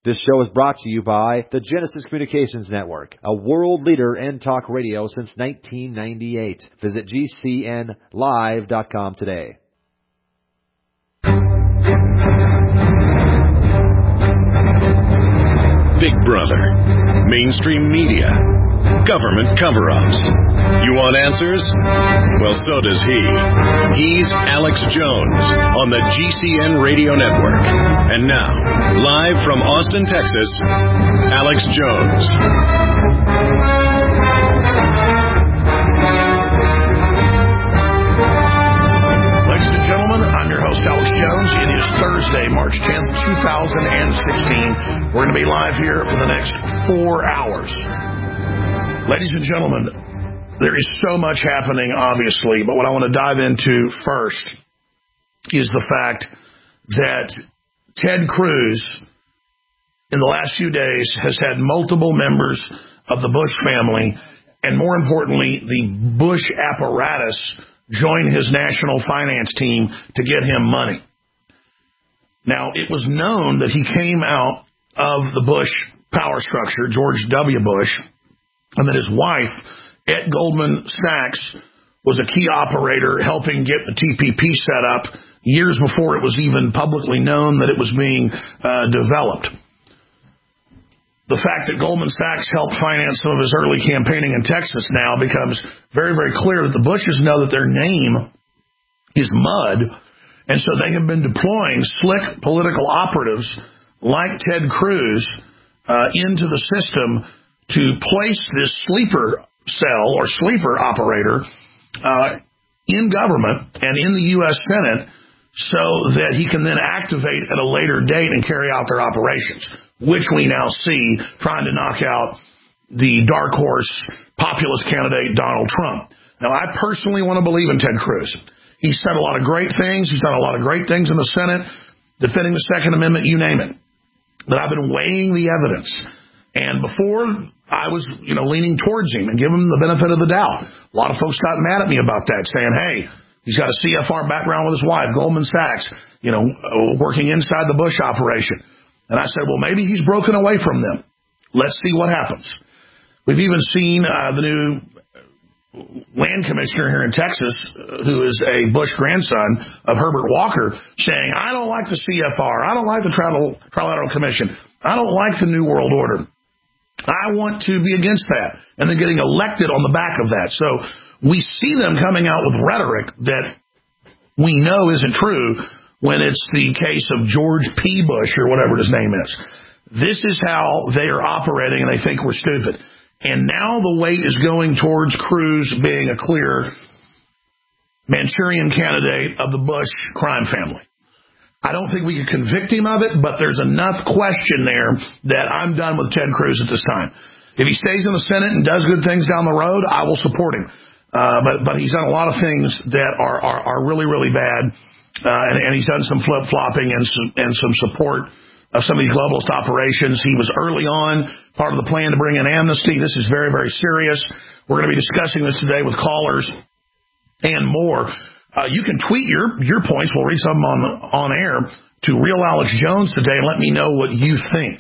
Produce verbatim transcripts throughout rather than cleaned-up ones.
This show is brought to you by the Genesis Communications Network, a world leader in talk radio since nineteen ninety-eight. Visit G C N live dot com today. Big Brother, mainstream media, government cover-ups. You want answers? Well, so does he. He's Alex Jones on the G C N Radio Network. And now, live from Austin, Texas, Alex Jones. Ladies and gentlemen, I'm your host, Alex Jones. It is Thursday, March tenth, two thousand sixteen. We're going to be live here for the next four hours. Ladies and gentlemen, there is so much happening, obviously, but what I want to dive into first is the fact that Ted Cruz, in the last few days, has had multiple members of the Bush family, and more importantly, the Bush apparatus, join his national finance team to get him money. Now, it was known that he came out of the Bush power structure, George W. Bush, and that his wife, at Goldman Sachs, was a key operator helping get the T P P set up years before it was even publicly known that it was being uh, developed. The fact that Goldman Sachs helped finance some of his early campaigning in Texas now becomes very, very clear that the Bushes know that their name is mud, and so they have been deploying slick political operatives like Ted Cruz uh, into the system to place this sleeper cell or sleeper operator uh, in government and in the U S Senate so that he can then activate at a later date and carry out their operations, which we now see trying to knock out the dark horse populist candidate Donald Trump. Now, I personally want to believe in Ted Cruz. He's said a lot of great things. He's done a lot of great things in the Senate, defending the Second Amendment, you name it. But I've been weighing the evidence. And before, I was, you know, leaning towards him and giving him the benefit of the doubt. A lot of folks got mad at me about that, saying, hey, he's got a C F R background with his wife, Goldman Sachs, you know, working inside the Bush operation. And I said, well, maybe he's broken away from them. Let's see what happens. We've even seen uh, the new land commissioner here in Texas, who is a Bush grandson of Herbert Walker, saying, I don't like the C F R. I don't like the Trilateral Commission. I don't like the New World Order. I want to be against that, and then getting elected on the back of that. So we see them coming out with rhetoric that we know isn't true when it's the case of George P. Bush or whatever his name is. This is how they are operating, and they think we're stupid. And now the weight is going towards Cruz being a clear Manchurian candidate of the Bush crime family. I don't think we can convict him of it, but there's enough question there that I'm done with Ted Cruz at this time. If he stays in the Senate and does good things down the road, I will support him. Uh, but but he's done a lot of things that are are, are really, really bad, uh, and, and he's done some flip-flopping and some, and some support of some of these globalist operations. He was early on part of the plan to bring in amnesty. This is very, very serious. We're going to be discussing this today with callers and more. Uh, you can tweet your, your points. We'll read some on, on air to Real Alex Jones today and let me know what you think.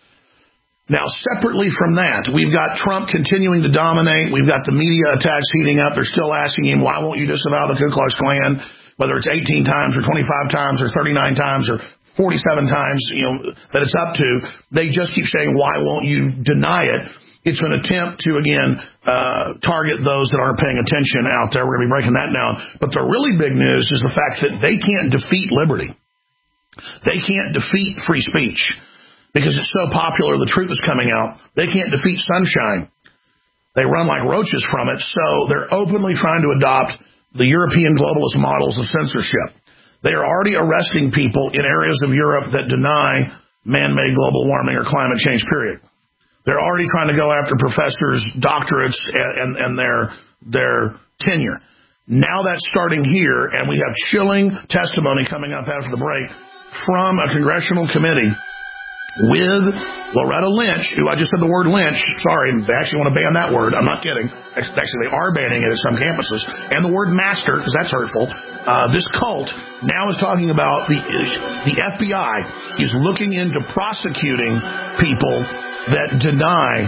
Now, separately from that, we've got Trump continuing to dominate. We've got the media attacks heating up. They're still asking him, why won't you disavow the Ku Klux Klan, whether it's eighteen times or twenty-five times or thirty-nine times or forty-seven times, you know, that it's up to. They just keep saying, why won't you deny it? It's an attempt to, again, uh, target those that aren't paying attention out there. We're going to be breaking that down. But the really big news is the fact that they can't defeat liberty. They can't defeat free speech because it's so popular. The truth is coming out. They can't defeat sunshine. They run like roaches from it. So they're openly trying to adopt the European globalist models of censorship. They are already arresting people in areas of Europe that deny man-made global warming or climate change, period. They're already trying to go after professors, doctorates, and, and, and their their tenure. Now that's starting here, and we have chilling testimony coming up after the break from a congressional committee with Loretta Lynch, who I just said the word Lynch. Sorry, they actually want to ban that word. I'm not kidding. Actually, they are banning it at some campuses. And the word master, because that's hurtful. Uh, this cult now is talking about the the F B I is looking into prosecuting people that deny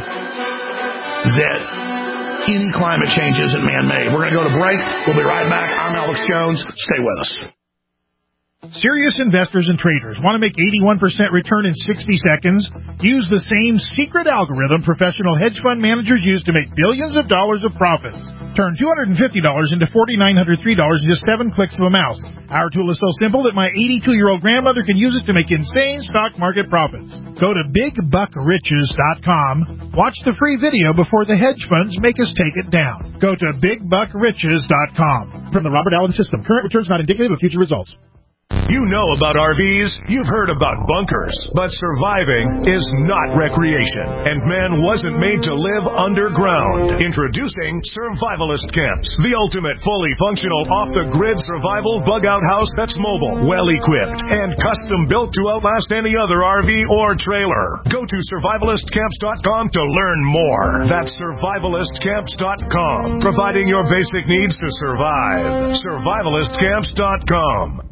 that any climate change isn't man-made. We're going to go to break. We'll be right back. I'm Alex Jones. Stay with us. Serious investors and traders want to make eighty-one percent return in sixty seconds? Use the same secret algorithm professional hedge fund managers use to make billions of dollars of profits. Turn two hundred fifty dollars into four thousand nine hundred three dollars in just seven clicks of a mouse. Our tool is so simple that my eighty-two-year-old grandmother can use it to make insane stock market profits. Go to big buck riches dot com. Watch the free video before the hedge funds make us take it down. Go to big buck riches dot com. From the Robert Allen System. Current returns not indicative of future results. You know about R Vs, you've heard about bunkers, but surviving is not recreation, and man wasn't made to live underground. Introducing Survivalist Camps, the ultimate fully functional off-the-grid survival bug-out house that's mobile, well-equipped, and custom-built to outlast any other R V or trailer. Go to survivalist camps dot com to learn more. That's survivalist camps dot com, providing your basic needs to survive. survivalist camps dot com.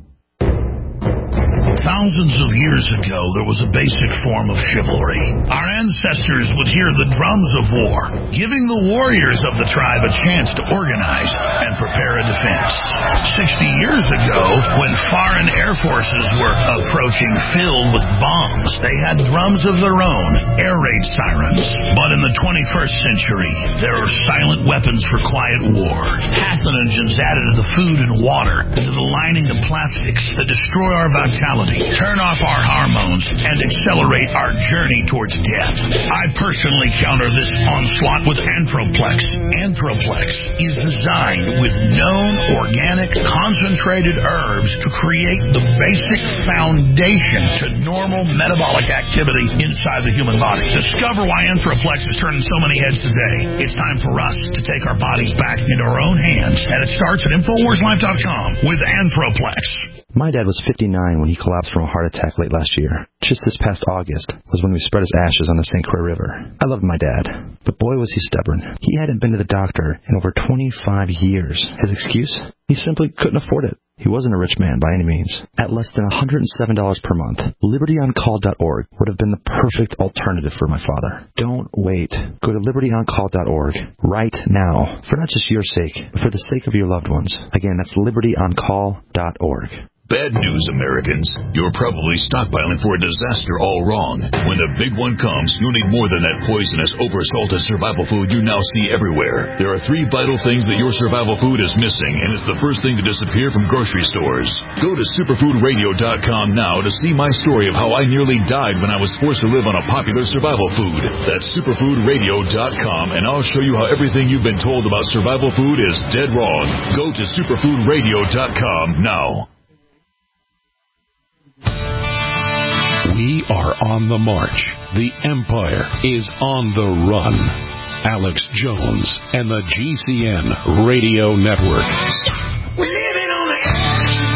Thousands of years ago, there was a basic form of chivalry. Our ancestors would hear the drums of war, giving the warriors of the tribe a chance to organize and prepare a defense. Sixty years ago, when foreign air forces were approaching filled with bombs, they had drums of their own, air raid sirens. But in the twenty-first century, there are silent weapons for quiet war. Pathogens added to the food and water, into the lining of plastics that destroy our vitality, turn off our hormones, and accelerate our journey towards death. I personally counter this onslaught with Anthroplex. Anthroplex is designed with known organic concentrated herbs to create the basic foundation to normal metabolic activity inside the human body. Discover why Anthroplex is turning so many heads today. It's time for us to take our bodies back into our own hands, and it starts at infowars life dot com with Anthroplex. My dad was fifty-nine when he collapsed from a heart attack late last year. Just this past August was when we spread his ashes on the Saint Croix River. I loved my dad, but boy was he stubborn. He hadn't been to the doctor in over twenty-five years. His excuse? He simply couldn't afford it. He wasn't a rich man by any means. At less than one hundred seven dollars per month, liberty on call dot org would have been the perfect alternative for my father. Don't wait. Go to liberty on call dot org right now, for not just your sake, but for the sake of your loved ones. Again, that's liberty on call dot org. Bad news, Americans. You're probably stockpiling for a disaster all wrong. When the big one comes, you'll need more than that poisonous, oversalted survival food you now see everywhere. There are three vital things that your survival food is missing, and it's the first thing to disappear from grocery stores. Go to superfood radio dot com now to see my story of how I nearly died when I was forced to live on a popular survival food. That's superfood radio dot com, and I'll show you how everything you've been told about survival food is dead wrong. Go to superfood radio dot com now. We are on the march. The empire is on the run. Alex Jones and the G C N Radio Network. We're living on the edge.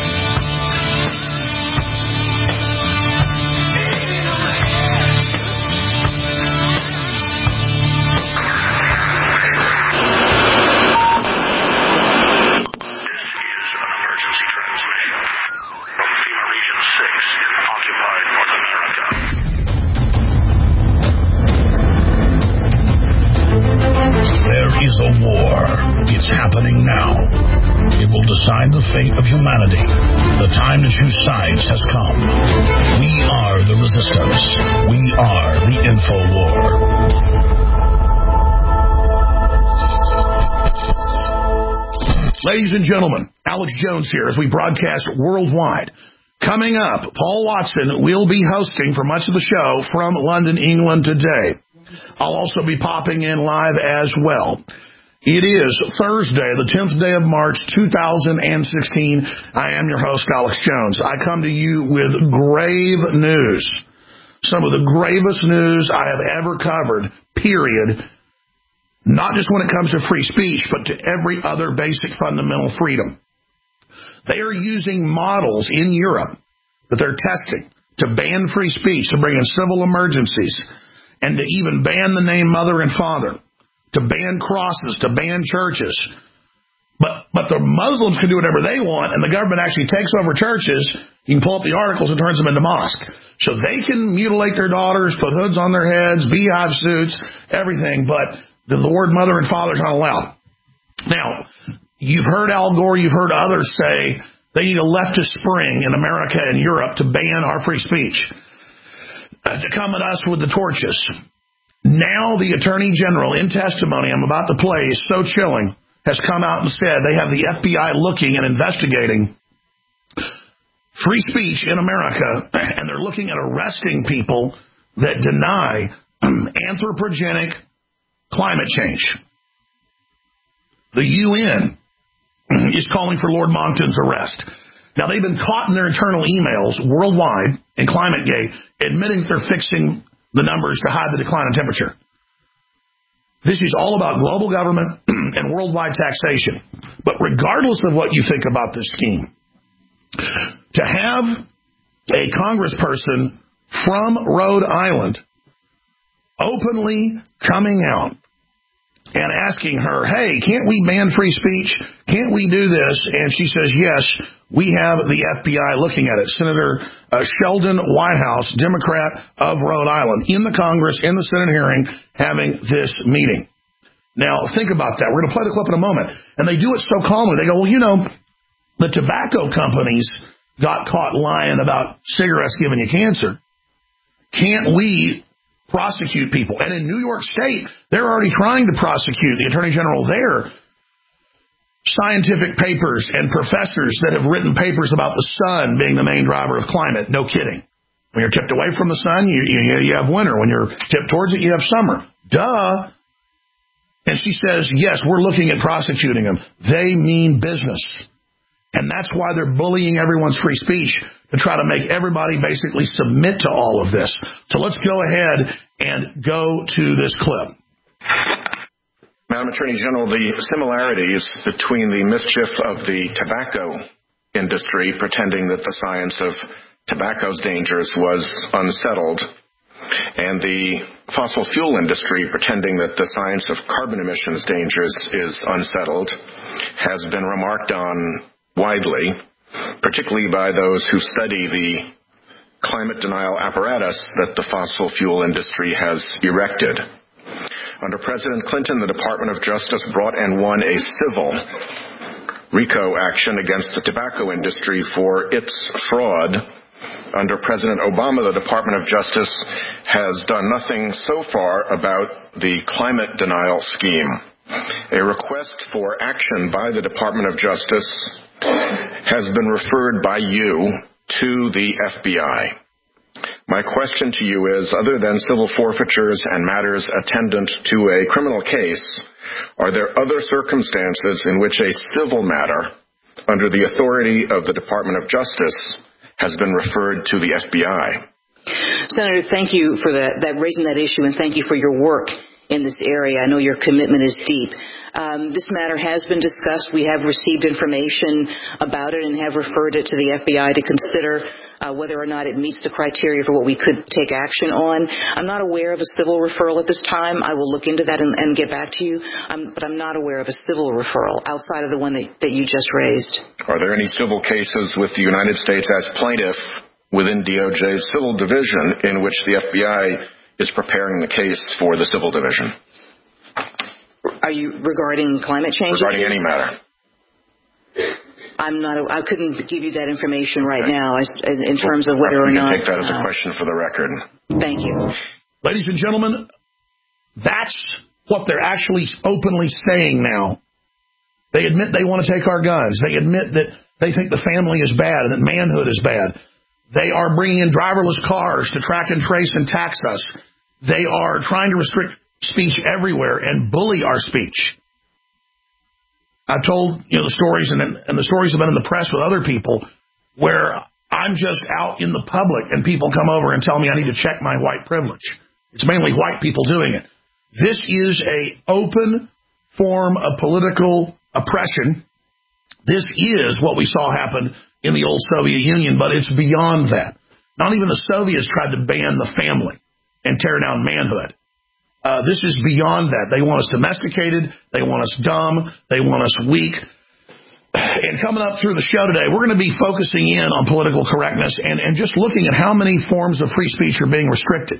Is a war. It's happening now. It will decide the fate of humanity. The time to choose sides has come. We are the resistance. We are the info war. Ladies and gentlemen, Alex Jones here as we broadcast worldwide. Coming up, Paul Watson will be hosting for much of the show from London, England today. I'll also be popping in live as well. It is Thursday, the tenth day of March, two thousand sixteen. I am your host, Alex Jones. I come to you with grave news. Some of the gravest news I have ever covered, period. Not just when it comes to free speech, but to every other basic fundamental freedom. They are using models in Europe that they're testing to ban free speech, to bring in civil emergencies, and to even ban the name mother and father, to ban crosses, to ban churches. But but the Muslims can do whatever they want, and the government actually takes over churches. You can pull up the articles and turns them into mosques. So they can mutilate their daughters, put hoods on their heads, beehive suits, everything, but the, the word mother and father is not allowed. Now, you've heard Al Gore, you've heard others say they need a leftist spring in America and Europe to ban our free speech, uh, to come at us with the torches. Now the Attorney General, in testimony I'm about to play, is so chilling, has come out and said they have the F B I looking and investigating free speech in America, and they're looking at arresting people that deny anthropogenic climate change. The U N is calling for Lord Monckton's arrest. Now, they've been caught in their internal emails worldwide in ClimateGate admitting that they're fixing the numbers to hide the decline in temperature. This is all about global government and worldwide taxation. But regardless of what you think about this scheme, to have a congressperson from Rhode Island openly coming out and asking her, hey, can't we ban free speech? Can't we do this? And she says, yes, we have the F B I looking at it. Senator uh, Sheldon Whitehouse, Democrat of Rhode Island, in the Congress, in the Senate hearing, having this meeting. Now, think about that. We're going to play the clip in a moment. And they do it so calmly. They go, well, you know, the tobacco companies got caught lying about cigarettes giving you cancer. Can't we prosecute people? And in New York State, they're already trying to prosecute the Attorney General there. Scientific papers and professors that have written papers about the sun being the main driver of climate. No kidding. When you're tipped away from the sun, you, you, you have winter. When you're tipped towards it, you have summer. Duh. And she says, yes, we're looking at prosecuting them. They mean business. And that's why they're bullying everyone's free speech, to try to make everybody basically submit to all of this. So let's go ahead and go to this clip. Madam Attorney General, the similarities between the mischief of the tobacco industry pretending that the science of tobacco's dangers was unsettled, and the fossil fuel industry pretending that the science of carbon emissions dangers is unsettled, has been remarked on widely, particularly by those who study the climate denial apparatus that the fossil fuel industry has erected. Under President Clinton, the Department of Justice brought and won a civil RICO action against the tobacco industry for its fraud. Under President Obama, the Department of Justice has done nothing so far about the climate denial scheme. A request for action by the Department of Justice has been referred by you to the F B I. My question to you is, other than civil forfeitures and matters attendant to a criminal case, are there other circumstances in which a civil matter under the authority of the Department of Justice has been referred to the F B I? Senator, thank you for that, that raising that issue, and thank you for your work in this area. I know your commitment is deep. Um, this matter has been discussed. We have received information about it and have referred it to the F B I to consider uh, whether or not it meets the criteria for what we could take action on. I'm not aware of a civil referral at this time. I will look into that and, and get back to you, um, but I'm not aware of a civil referral outside of the one that, that you just raised. Are there any civil cases with the United States as plaintiff within D O J's civil division in which the F B I is preparing the case for the civil division? Are you regarding climate change? Regarding any matter. I'm not. I couldn't give you that information right okay. now, as, as in terms of whether or not. Take that as a uh, question for the record. Thank you, ladies and gentlemen. That's what they're actually openly saying now. They admit they want to take our guns. They admit that they think the family is bad and that manhood is bad. They are bringing in driverless cars to track and trace and tax us. They are trying to restrict speech everywhere and bully our speech. I've told you know the stories, and, and the stories have been in the press with other people where I'm just out in the public and people come over and tell me I need to check my white privilege. It's mainly white people doing it. This is a open form of political oppression. This is what we saw happen in the old Soviet Union, but it's beyond that. Not even the Soviets tried to ban the family and tear down manhood. Uh, this is beyond that. They want us domesticated. They want us dumb. They want us weak. And coming up through the show today, we're going to be focusing in on political correctness and, and just looking at how many forms of free speech are being restricted.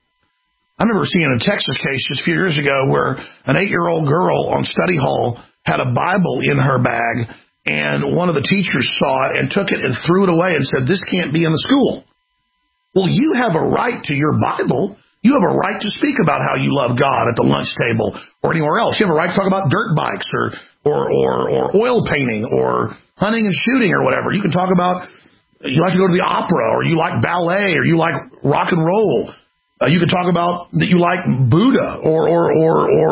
I remember seeing a Texas case just a few years ago where an eight-year-old girl on study hall had a Bible in her bag, and one of the teachers saw it and took it and threw it away and said, "This can't be in the school." Well, you have a right to your Bible. You have a right to speak about how you love God at the lunch table or anywhere else. You have a right to talk about dirt bikes or or or, or oil painting or hunting and shooting or whatever. You can talk about you like to go to the opera or you like ballet or you like rock and roll. Uh, you can talk about that you like Buddha or or or or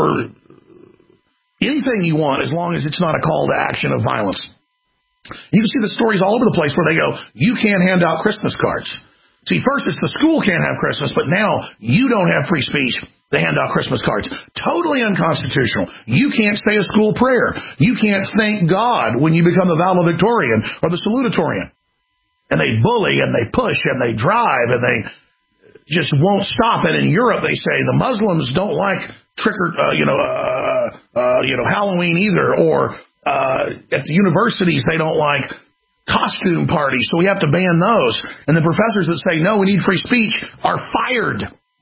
anything you want, as long as it's not a call to action of violence. You can see the stories all over the place where they go, you can't hand out Christmas cards. See, first it's the school can't have Christmas, but now you don't have free speech. They hand out Christmas cards. Totally unconstitutional. You can't say a school prayer. You can't thank God when you become the valedictorian or the salutatorian. And they bully and they push and they drive and they just won't stop. And in Europe, they say the Muslims don't like trick or, uh, you know, uh, uh, you know, Halloween either, or uh, at the universities they don't like costume parties, so we have to ban those. And the professors that say no, we need free speech are fired,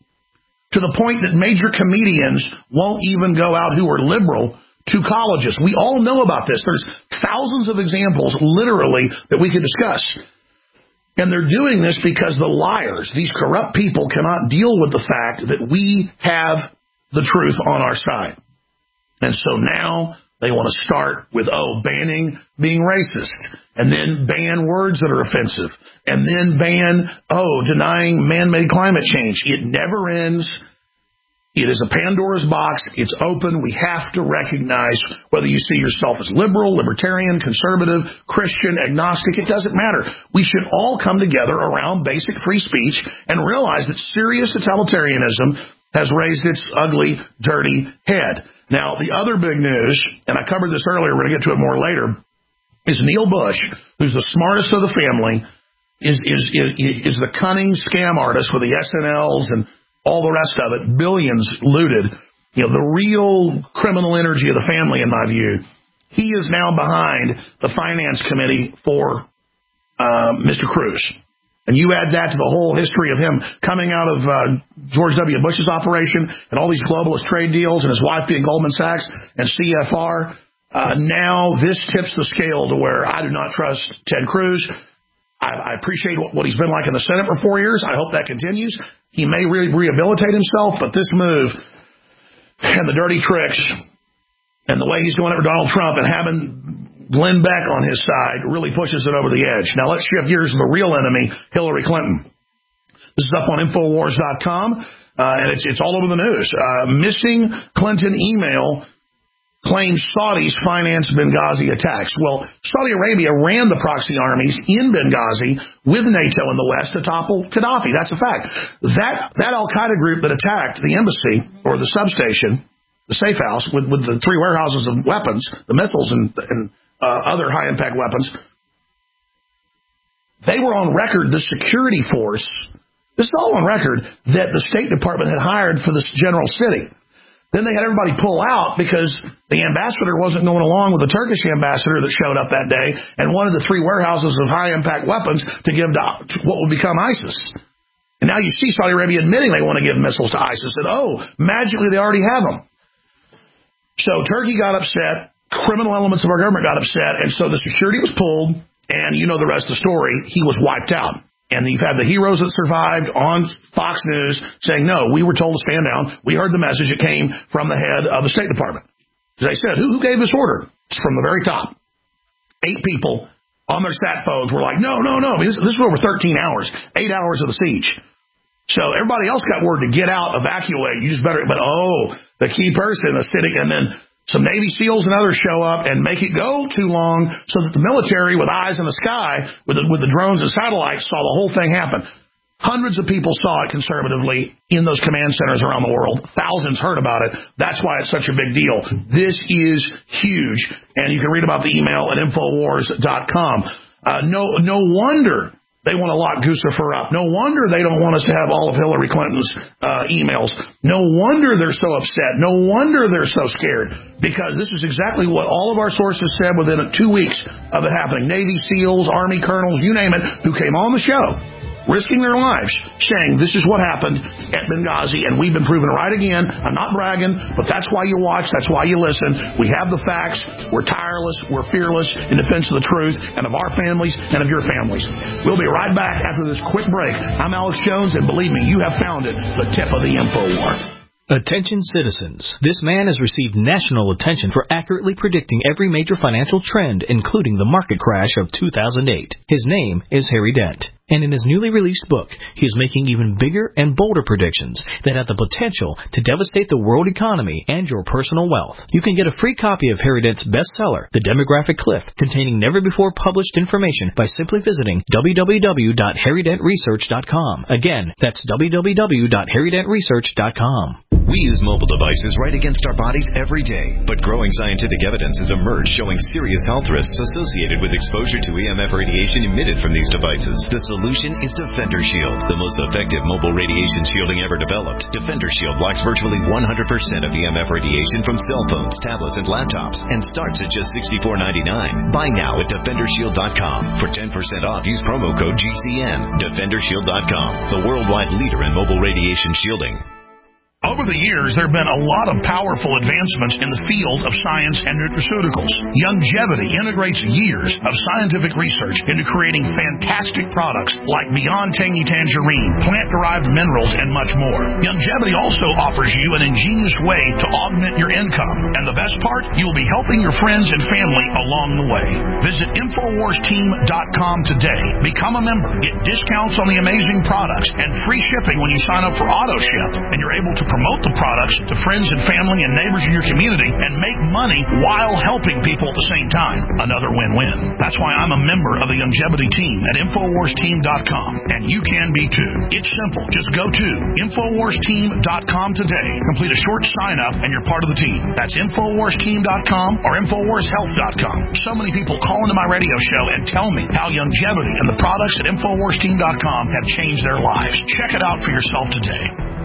to the point that major comedians won't even go out who are liberal to colleges. We all know about this. There's thousands of examples, literally, that we could discuss. And they're doing this because the liars, these corrupt people, cannot deal with the fact that we have the truth on our side. And so now they want to start with, oh, banning being racist, and then ban words that are offensive, and then ban, oh, denying man-made climate change. It never ends. It is a Pandora's box. It's open. We have to recognize whether you see yourself as liberal, libertarian, conservative, Christian, agnostic. It doesn't matter. We should all come together around basic free speech and realize that serious totalitarianism has raised its ugly, dirty head. Now, the other big news, and I covered this earlier, we're going to get to it more later, is Neil Bush, who's the smartest of the family, is is is, is the cunning scam artist with the S N Ls and all the rest of it, billions looted, you know, the real criminal energy of the family, in my view. He is now behind the finance committee for uh, Mister Cruz. And you add that to the whole history of him coming out of uh, George W. Bush's operation and all these globalist trade deals and his wife being Goldman Sachs and C F R. Uh, now this tips the scale to where I do not trust Ted Cruz. I, I appreciate what, what he's been like in the Senate for four years. I hope that continues. He may re- rehabilitate himself, but this move and the dirty tricks and the way he's doing it for Donald Trump and having Glenn Beck on his side really pushes it over the edge. Now let's shift gears to the real enemy, Hillary Clinton. This is up on Infowars dot com, uh, and it's, it's all over the news. Uh, missing Clinton email claims Saudis finance Benghazi attacks. Well, Saudi Arabia ran the proxy armies in Benghazi with NATO in the West to topple Gaddafi. That's a fact. That, that Al-Qaeda group that attacked the embassy or the substation, the safe house, with, with the three warehouses of weapons, the missiles and, and Uh, other high-impact weapons, they were on record, the security force, this is all on record, that the State Department had hired for this general city. Then they had everybody pull out because the ambassador wasn't going along with the Turkish ambassador that showed up that day and wanted the three warehouses of high-impact weapons to give to what would become ISIS. And now you see Saudi Arabia admitting they want to give missiles to ISIS, and oh, magically they already have them. So Turkey got upset. Criminal elements of our government got upset, and so the security was pulled, and you know the rest of the story. He was wiped out. And you've had the heroes that survived on Fox News saying, no, we were told to stand down. We heard the message. It came from the head of the State Department. As I said, who, who gave this order? It's from the very top. Eight people on their sat phones were like, no, no, no. I mean, this, this was over thirteen hours, eight hours of the siege. So everybody else got word to get out, evacuate. You just better, but oh, the key person is sitting, and then some Navy SEALs and others show up and make it go too long so that the military with eyes in the sky, with the, with the drones and satellites, saw the whole thing happen. Hundreds of people saw it conservatively in those command centers around the world. Thousands heard about it. That's why it's such a big deal. This is huge, and you can read about the email at Infowars dot com. Uh, no, no wonder They want to lock Guccifer up. No wonder they don't want us to have all of Hillary Clinton's uh, emails. No wonder they're so upset. No wonder they're so scared. Because this is exactly what all of our sources said within two weeks of it happening. Navy SEALs, Army colonels, you name it, who came on the show, risking their lives, saying this is what happened at Benghazi, and we've been proven right again. I'm not bragging, but that's why you watch, that's why you listen. We have the facts. We're tireless. We're fearless in defense of the truth and of our families and of your families. We'll be right back after this quick break. I'm Alex Jones, and believe me, you have found it, the tip of the info war. Attention citizens. This man has received national attention for accurately predicting every major financial trend, including the market crash of two thousand eight. His name is Harry Dent. And in his newly released book, he is making even bigger and bolder predictions that have the potential to devastate the world economy and your personal wealth. You can get a free copy of Harry Dent's bestseller, The Demographic Cliff, containing never-before-published information by simply visiting w w w dot harry dent research dot com. Again, that's w w w dot harry dent research dot com. We use mobile devices right against our bodies every day, but growing scientific evidence has emerged showing serious health risks associated with exposure to E M F radiation emitted from these devices. The solution is Defender Shield, the most effective mobile radiation shielding ever developed. Defender Shield blocks virtually one hundred percent of E M F radiation from cell phones, tablets, and laptops, and starts at just sixty-four ninety-nine. Buy now at defender shield dot com. For ten percent off, use promo code G C N. defender shield dot com, the worldwide leader in mobile radiation shielding. Over the years, there have been a lot of powerful advancements in the field of science and nutraceuticals. Youngevity integrates years of scientific research into creating fantastic products like Beyond Tangy Tangerine, plant-derived minerals, and much more. Youngevity also offers you an ingenious way to augment your income. And the best part, you'll be helping your friends and family along the way. Visit infowars team dot com today. Become a member. Get discounts on the amazing products and free shipping when you sign up for AutoShip. And you're able to promote the products to friends and family and neighbors in your community and make money while helping people at the same time. Another win-win. That's why I'm a member of the Youngevity team at infowars team dot com, and you can be too. It's simple. Just go to infowars team dot com today. Complete a short sign-up and you're part of the team. That's infowars team dot com or infowars health dot com. So many people call into my radio show and tell me how Youngevity and the products at infowars team dot com have changed their lives. Check it out for yourself today.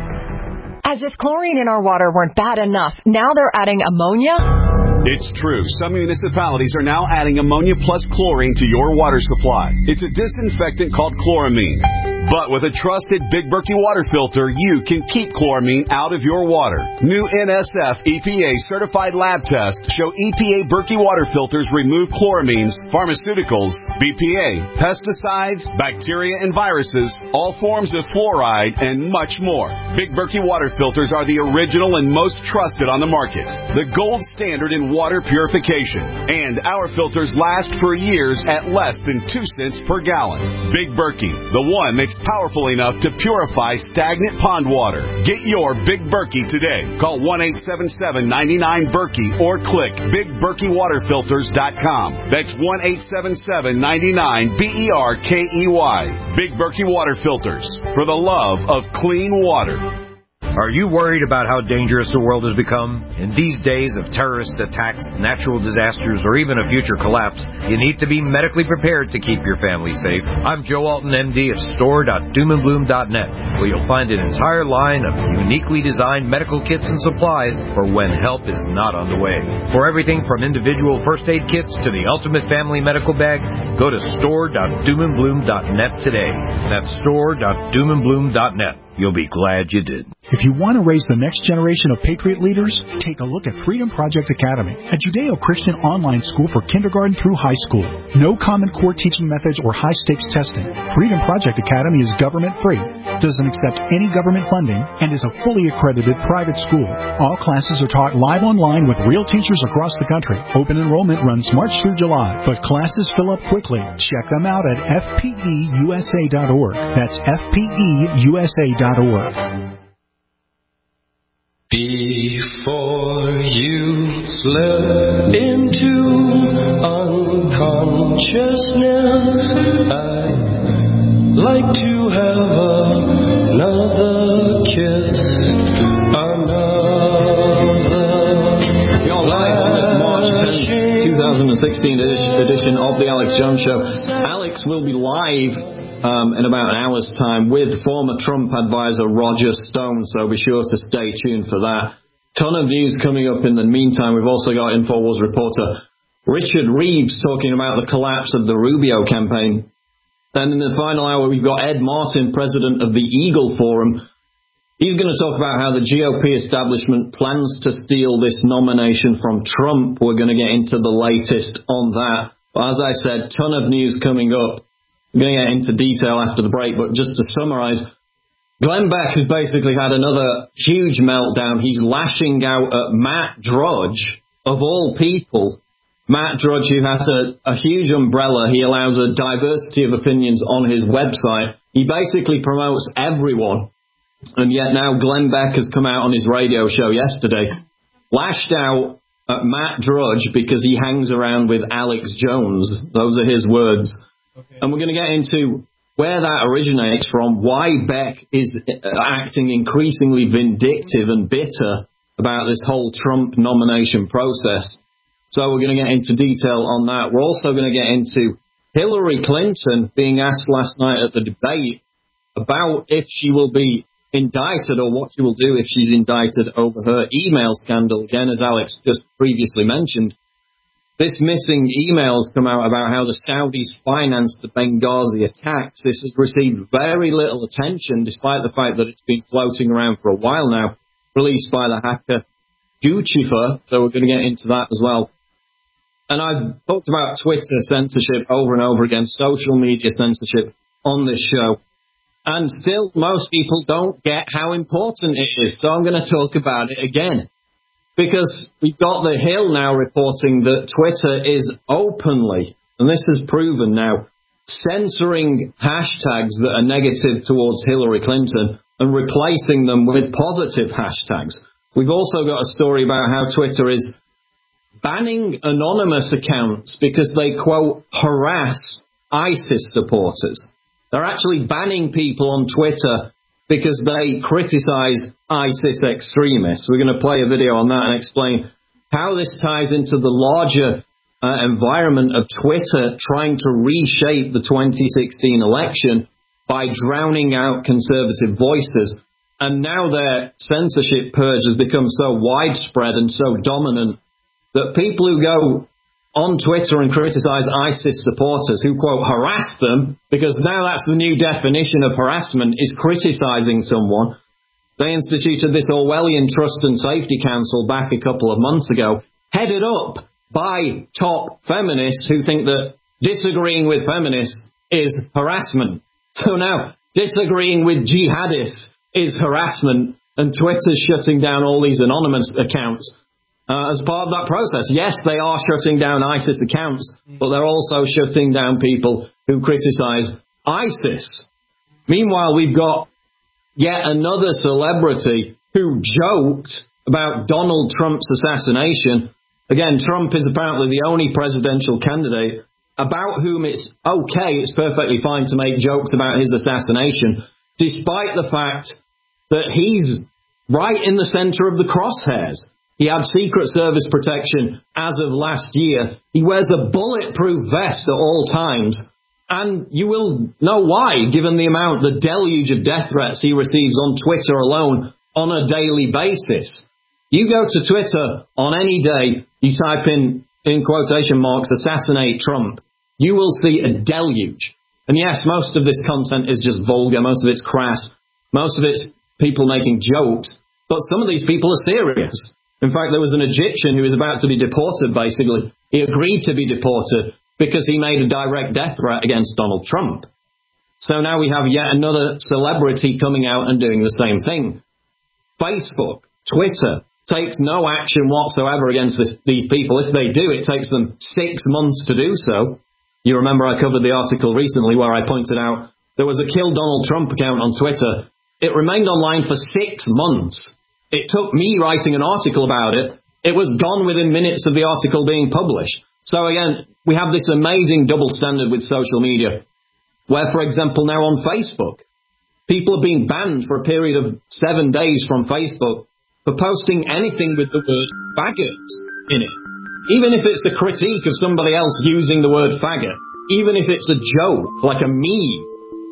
As if chlorine in our water weren't bad enough, now they're adding ammonia? It's true. Some municipalities are now adding ammonia plus chlorine to your water supply. It's a disinfectant called chloramine. But with a trusted Big Berkey water filter, you can keep chloramine out of your water. New N S F E P A certified lab tests show E P A Berkey water filters remove chloramines, pharmaceuticals, B P A, pesticides, bacteria and viruses, all forms of fluoride, and much more. Big Berkey water filters are the original and most trusted on the market. The gold standard in water purification. And our filters last for years at less than two cents per gallon. Big Berkey, the one that's powerful enough to purify stagnant pond water. Get your Big Berkey today. Call one eight seven seven, nine nine, Berkey or click big berkey water filters dot com. That's one eight seven seven, nine nine, B E R K E Y. Big Berkey Water Filters, for the love of clean water. Are you worried about how dangerous the world has become? In these days of terrorist attacks, natural disasters, or even a future collapse, you need to be medically prepared to keep your family safe. I'm Joe Alton, M D of store dot doom and bloom dot net, where you'll find an entire line of uniquely designed medical kits and supplies for when help is not on the way. For everything from individual first aid kits to the ultimate family medical bag, go to store dot doom and bloom dot net today. That's store dot doom and bloom dot net. You'll be glad you did. If you want to raise the next generation of Patriot leaders, take a look at Freedom Project Academy, a Judeo-Christian online school for kindergarten through high school. No Common Core teaching methods or high-stakes testing. Freedom Project Academy is government-free, doesn't accept any government funding, and is a fully accredited private school. All classes are taught live online with real teachers across the country. Open enrollment runs March through July, but classes fill up quickly. Check them out at F P E U S A dot org. That's F P E U S A dot org. Before you slip into unconsciousness, I'd like to have another kiss, another. Y'all live on this March tenth, twenty sixteen edition of the Alex Jones Show. Alex will be live um, in about an hour's time with former Trump advisor Roger Stone, so be sure to stay tuned for that. Ton of news coming up in the meantime. We've also got InfoWars reporter Richard Reeves talking about the collapse of the Rubio campaign. Then in the final hour, we've got Ed Martin, president of the Eagle Forum. He's going to talk about how the G O P establishment plans to steal this nomination from Trump. We're going to get into the latest on that. But as I said, ton of news coming up. We're going to get into detail after the break, but just to summarize, Glenn Beck has basically had another huge meltdown. He's lashing out at Matt Drudge, of all people. Matt Drudge, who has a, a huge umbrella. He allows a diversity of opinions on his website. He basically promotes everyone. And yet now Glenn Beck has come out on his radio show yesterday, lashed out at Matt Drudge because he hangs around with Alex Jones. Those are his words. Okay. And we're going to get into where that originates from, why Beck is acting increasingly vindictive and bitter about this whole Trump nomination process. So we're going to get into detail on that. We're also going to get into Hillary Clinton being asked last night at the debate about if she will be indicted or what she will do if she's indicted over her email scandal. Again, as Alex just previously mentioned, this missing emails come out about how the Saudis financed the Benghazi attacks. This has received very little attention, despite the fact that it's been floating around for a while now, released by the hacker Guccifer. So we're going to get into that as well. And I've talked about Twitter censorship over and over again, social media censorship on this show. And still, most people don't get how important it is. So I'm going to talk about it again. Because we've got The Hill now reporting that Twitter is openly, and this is proven now, censoring hashtags that are negative towards Hillary Clinton and replacing them with positive hashtags. We've also got a story about how Twitter is banning anonymous accounts because they, quote, harass ISIS supporters. They're actually banning people on Twitter because they criticize ISIS extremists. We're going to play a video on that and explain how this ties into the larger uh, environment of Twitter trying to reshape the twenty sixteen election by drowning out conservative voices. And now their censorship purge has become so widespread and so dominant that people who go on Twitter and criticize ISIS supporters who, quote, harass them, because now that's the new definition of harassment, is criticizing someone. They instituted this Orwellian Trust and Safety Council back a couple of months ago, headed up by top feminists who think that disagreeing with feminists is harassment. So now, disagreeing with jihadists is harassment, and Twitter's shutting down all these anonymous accounts. Uh, as part of that process, yes, they are shutting down ISIS accounts, but they're also shutting down people who criticize ISIS. Meanwhile, we've got yet another celebrity who joked about Donald Trump's assassination. Again, Trump is apparently the only presidential candidate about whom it's okay, it's perfectly fine to make jokes about his assassination, despite the fact that he's right in the center of the crosshairs. He had Secret Service protection as of last year. He wears a bulletproof vest at all times. And you will know why, given the amount, the deluge of death threats he receives on Twitter alone on a daily basis. You go to Twitter on any day, you type in, in quotation marks, assassinate Trump, you will see a deluge. And yes, most of this content is just vulgar, most of it's crass, most of it's people making jokes, but some of these people are serious. In fact, there was an Egyptian who was about to be deported, basically. He agreed to be deported because he made a direct death threat against Donald Trump. So now we have yet another celebrity coming out and doing the same thing. Facebook, Twitter, takes no action whatsoever against this, these people. If they do, it takes them six months to do so. You remember I covered the article recently where I pointed out there was a Kill Donald Trump account on Twitter. It remained online for six months. It took me writing an article about it. It was gone within minutes of the article being published. So again, we have this amazing double standard with social media, where, for example, now on Facebook, people are being banned for a period of seven days from Facebook for posting anything with the word faggot in it. Even if it's a critique of somebody else using the word faggot, even if it's a joke, like a meme,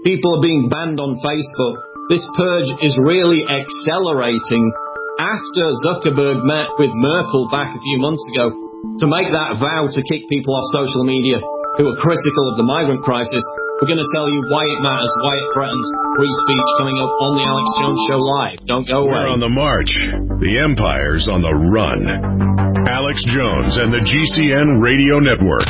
People are being banned on Facebook. This purge is really accelerating after Zuckerberg met with Merkel back a few months ago to make that vow to kick people off social media who are critical of the migrant crisis. We're going to tell you why it matters, why it threatens free speech coming up on the Alex Jones Show Live. Don't go away. We're on the march. The empire's on the run. Alex Jones and the G C N Radio Network.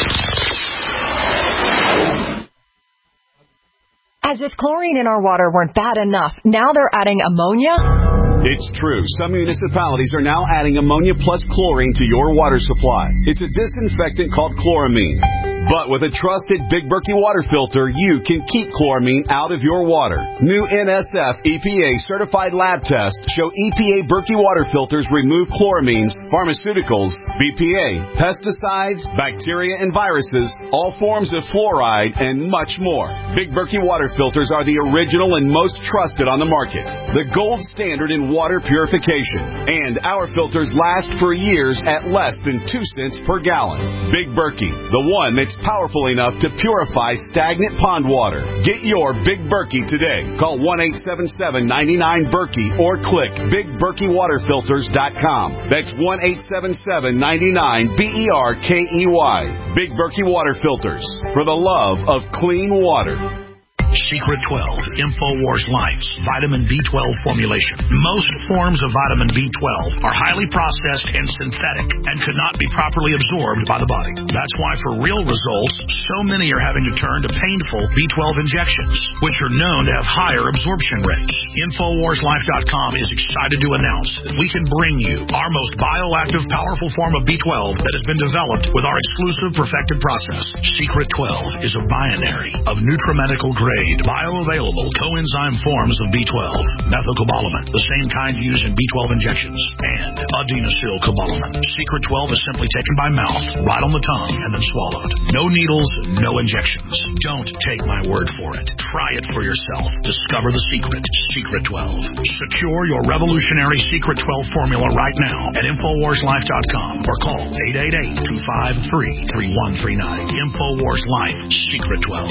As if chlorine in our water weren't bad enough, now they're adding ammonia? It's true. Some municipalities are now adding ammonia plus chlorine to your water supply. It's a disinfectant called chloramine. But with a trusted Big Berkey water filter, you can keep chloramine out of your water. New N S F E P A certified lab tests show E P A Berkey water filters remove chloramines, pharmaceuticals, B P A, pesticides, bacteria and viruses, all forms of fluoride, and much more. Big Berkey water filters are the original and most trusted on the market. The gold standard in water purification. And our filters last for years at less than two cents per gallon. Big Berkey, the one that's powerful enough to purify stagnant pond water. Get your Big Berkey today. Call one eight seven seven, nine nine, Berkey or click big berkey water filters dot com. That's one eight seven seven, nine nine, B E R K E Y. Big Berkey Water Filters. For the love of clean water. Secret twelve, InfoWars Life's vitamin B twelve formulation. Most forms of vitamin B twelve are highly processed and synthetic and could not be properly absorbed by the body. That's why for real results, so many are having to turn to painful B twelve injections, which are known to have higher absorption rates. InfoWars Life dot com is excited to announce that we can bring you our most bioactive, powerful form of B twelve that has been developed with our exclusive perfected process. Secret twelve is a binary of nutrimedical grade bioavailable coenzyme forms of B twelve, methylcobalamin, the same kind used in B twelve injections, and adenosylcobalamin. Secret twelve is simply taken by mouth, right on the tongue, and then swallowed. No needles, no injections. Don't take my word for it. Try it for yourself. Discover the secret. Secret twelve. Secure your revolutionary Secret twelve formula right now at InfoWars Life dot com or call eight eight eight, two five three, three one three nine. InfoWars Life Secret twelve.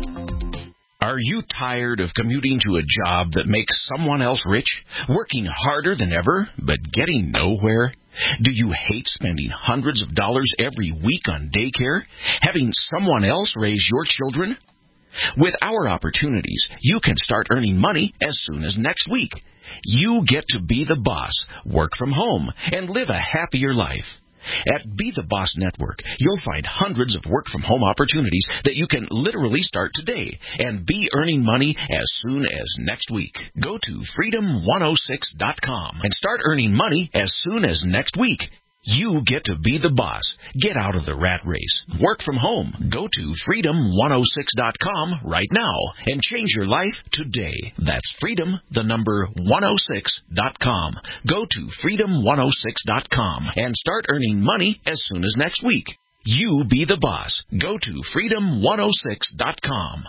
Are you tired of commuting to a job that makes someone else rich, working harder than ever, but getting nowhere? Do you hate spending hundreds of dollars every week on daycare, having someone else raise your children? With our opportunities, you can start earning money as soon as next week. You get to be the boss, work from home, and live a happier life. At Be the Boss Network, you'll find hundreds of work-from-home opportunities that you can literally start today and be earning money as soon as next week. Go to freedom one oh six dot com and start earning money as soon as next week. You get to be the boss. Get out of the rat race. Work from home. Go to freedom one oh six dot com right now and change your life today. That's freedom, the number one oh six dot com. Go to freedom one oh six dot com and start earning money as soon as next week. You be the boss. Go to freedom one oh six dot com.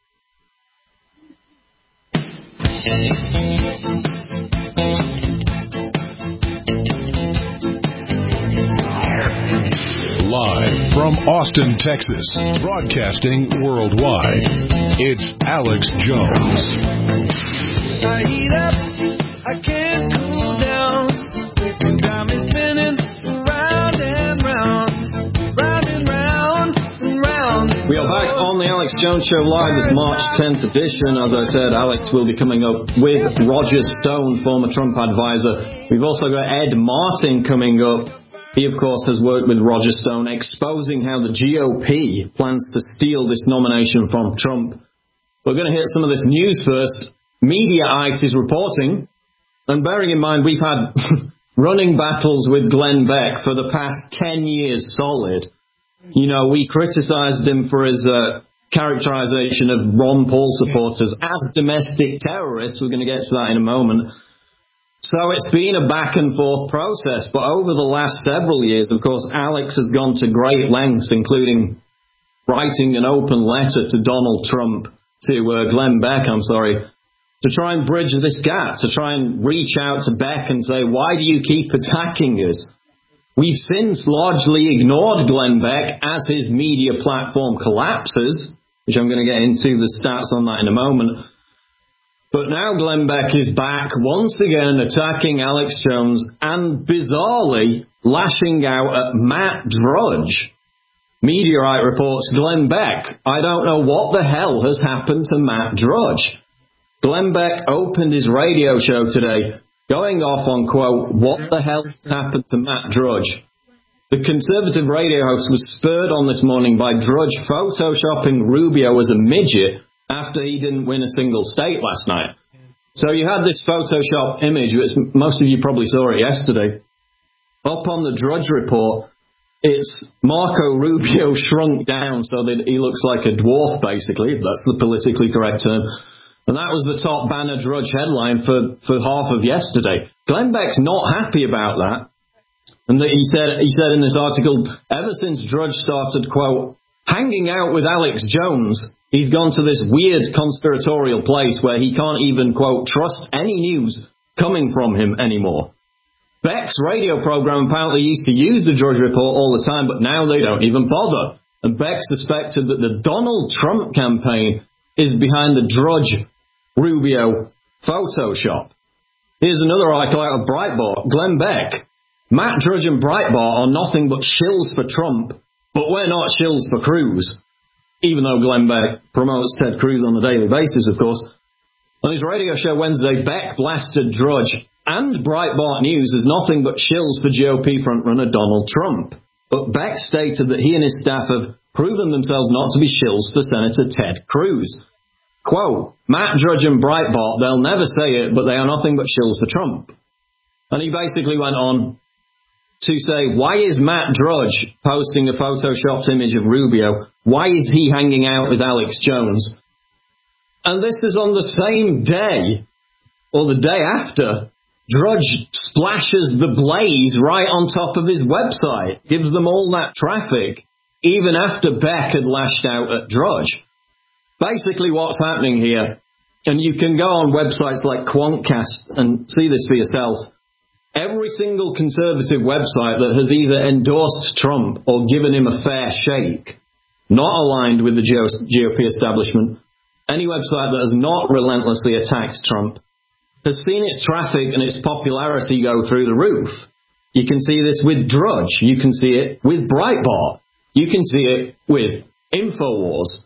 Live from Austin, Texas, broadcasting worldwide, it's Alex Jones. I heat up, I can't cool down. Got me spinning round and round, round and round and round. We are back on the Alex Jones Show Live. This March tenth edition. As I said, Alex will be coming up with Roger Stone, former Trump advisor. We've also got Ed Martin coming up. He, of course, has worked with Roger Stone, exposing how the G O P plans to steal this nomination from Trump. We're going to hit some of this news first. Mediaite is reporting, and bearing in mind we've had running battles with Glenn Beck for the past ten years solid. You know, we criticized him for his uh, characterization of Ron Paul supporters as domestic terrorists. We're going to get to that in a moment. So it's been a back-and-forth process, but over the last several years, of course, Alex has gone to great lengths, including writing an open letter to Donald Trump, to uh, Glenn Beck, I'm sorry, to try and bridge this gap, to try and reach out to Beck and say, why do you keep attacking us? We've since largely ignored Glenn Beck as his media platform collapses. which I'm going to get into the stats on that in a moment. But now Glenn Beck is back once again attacking Alex Jones and bizarrely lashing out at Matt Drudge. Mediaite reports Glenn Beck, I don't know what the hell has happened to Matt Drudge. Glenn Beck opened his radio show today going off on, quote, what the hell has happened to Matt Drudge? The conservative radio host was spurred on this morning by Drudge photoshopping Rubio as a midget after he didn't win a single state last night. So you had this Photoshop image, which most of you probably saw it yesterday. Up on the Drudge report, it's Marco Rubio shrunk down so that he looks like a dwarf, basically. That's the politically correct term. And that was the top banner Drudge headline for, for half of yesterday. Glenn Beck's not happy about that. And that he said he said in this article, ever since Drudge started, quote, hanging out with Alex Jones, he's gone to this weird conspiratorial place where he can't even, quote, trust any news coming from him anymore. Beck's radio program apparently used to use the Drudge report all the time, but now they don't even bother. And Beck suspected that the Donald Trump campaign is behind the Drudge Rubio Photoshop. Here's another article out of Breitbart. Glenn Beck. Matt Drudge and Breitbart are nothing but shills for Trump, but we're not shills for Cruz. Even though Glenn Beck promotes Ted Cruz on a daily basis, of course. On his radio show Wednesday, Beck blasted Drudge and Breitbart News as nothing but shills for G O P frontrunner Donald Trump. But Beck stated that he and his staff have proven themselves not to be shills for Senator Ted Cruz. Quote, Matt Drudge and Breitbart, they'll never say it, but they are nothing but shills for Trump. And he basically went on to say, why is Matt Drudge posting a photoshopped image of Rubio? Why is he hanging out with Alex Jones? And this is on the same day, or the day after, Drudge splashes the Blaze right on top of his website, gives them all that traffic, even after Beck had lashed out at Drudge. Basically what's happening here, and you can go on websites like Quantcast and see this for yourself, every single conservative website that has either endorsed Trump or given him a fair shake, not aligned with the G O P establishment, any website that has not relentlessly attacked Trump, has seen its traffic and its popularity go through the roof. You can see this with Drudge. You can see it with Breitbart. You can see it with InfoWars.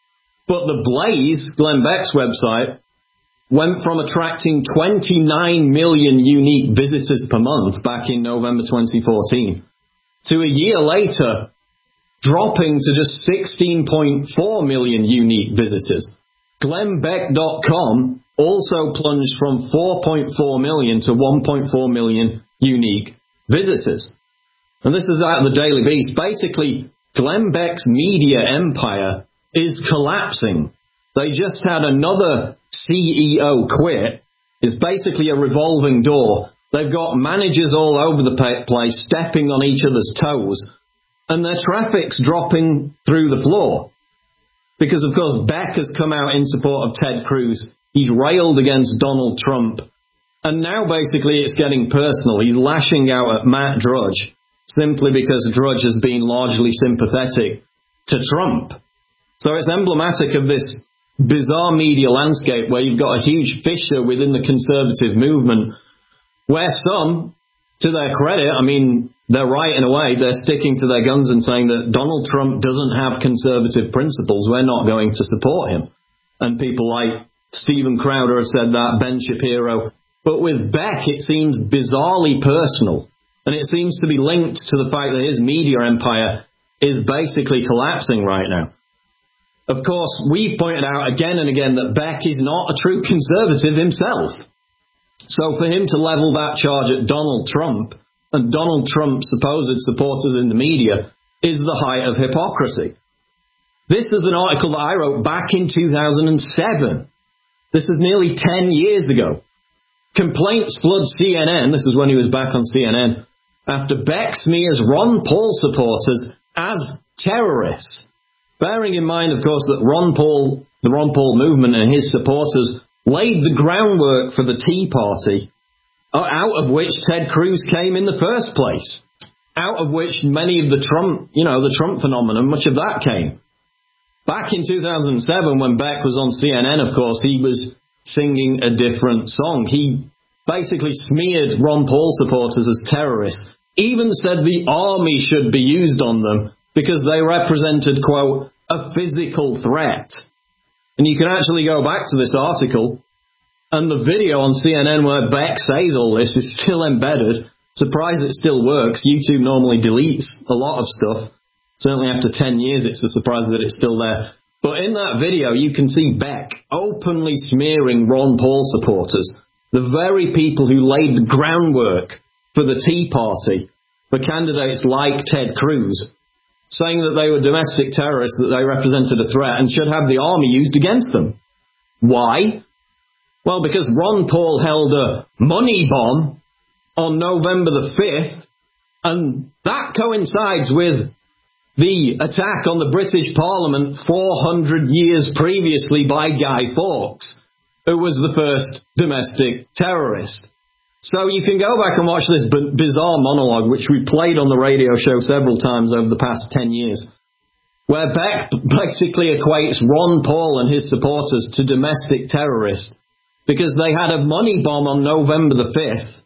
But the Blaze, Glenn Beck's website, went from attracting twenty-nine million unique visitors per month back in November twenty fourteen to a year later dropping to just sixteen point four million unique visitors. Glenn Beck dot com also plunged from four point four million to one point four million unique visitors. And this is out of the Daily Beast. Basically, Glenn Beck's media empire is collapsing. They just had another C E O quit. It's basically a revolving door. They've got managers all over the place stepping on each other's toes, and their traffic's dropping through the floor. Because, of course, Beck has come out in support of Ted Cruz. He's railed against Donald Trump. And now, basically, it's getting personal. He's lashing out at Matt Drudge simply because Drudge has been largely sympathetic to Trump. So it's emblematic of this bizarre media landscape where you've got a huge fissure within the conservative movement where some, to their credit, I mean, they're right in a way, they're sticking to their guns and saying that Donald Trump doesn't have conservative principles, we're not going to support him. And people like Steven Crowder have said that, Ben Shapiro. But with Beck, it seems bizarrely personal. And it seems to be linked to the fact that his media empire is basically collapsing right now. Of course, we've pointed out again and again that Beck is not a true conservative himself. So for him to level that charge at Donald Trump and Donald Trump's supposed supporters in the media is the height of hypocrisy. This is an article that I wrote back in two thousand seven. This is nearly ten years ago. Complaints flood C N N, this is when he was back on C N N, after Beck smears Ron Paul supporters as terrorists. Bearing in mind, of course, that Ron Paul, the Ron Paul movement and his supporters laid the groundwork for the Tea Party, out of which Ted Cruz came in the first place, out of which many of the Trump, you know, the Trump phenomenon, much of that came. Back in two thousand seven, when Beck was on C N N, of course, he was singing a different song. He basically smeared Ron Paul supporters as terrorists, even said the army should be used on them because they represented, quote, a physical threat. And you can actually go back to this article, and the video on C N N where Beck says all this is still embedded. Surprised it still works. YouTube normally deletes a lot of stuff. Certainly after ten years, it's a surprise that it's still there. But in that video, you can see Beck openly smearing Ron Paul supporters, the very people who laid the groundwork for the Tea Party, for candidates like Ted Cruz, saying that they were domestic terrorists, that they represented a threat, and should have the army used against them. Why? Well, because Ron Paul held a money bomb on November the fifth, and that coincides with the attack on the British Parliament four hundred years previously by Guy Fawkes, who was the first domestic terrorist. So you can go back and watch this b- bizarre monologue, which we played on the radio show several times over the past ten years, where Beck basically equates Ron Paul and his supporters to domestic terrorists because they had a money bomb on November the fifth.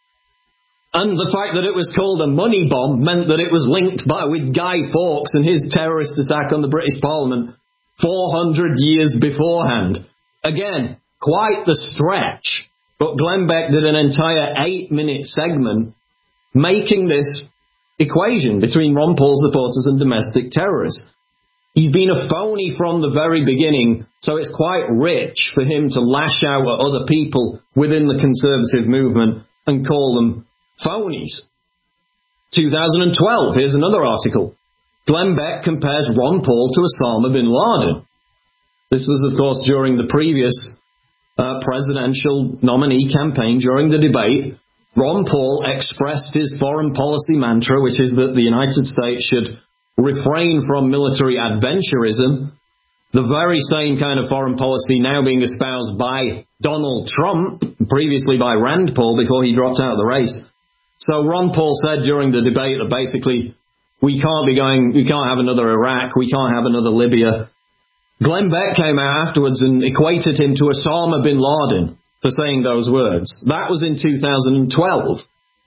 And the fact that it was called a money bomb meant that it was linked by with Guy Fawkes and his terrorist attack on the British Parliament four hundred years beforehand. Again, quite the stretch. But Glenn Beck did an entire eight-minute segment making this equation between Ron Paul supporters and domestic terrorists. He's been a phony from the very beginning, so it's quite rich for him to lash out at other people within the conservative movement and call them phonies. two thousand twelve, here's another article. Glenn Beck compares Ron Paul to Osama bin Laden. This was, of course, during the previous uh, presidential nominee campaign. During the debate, Ron Paul expressed his foreign policy mantra, which is that the United States should refrain from military adventurism, the very same kind of foreign policy now being espoused by Donald Trump, previously by Rand Paul before he dropped out of the race. So Ron Paul said during the debate that basically we can't be going, we can't have another Iraq, we can't have another Libya. Glenn Beck came out afterwards and equated him to Osama bin Laden for saying those words. That was in two thousand twelve.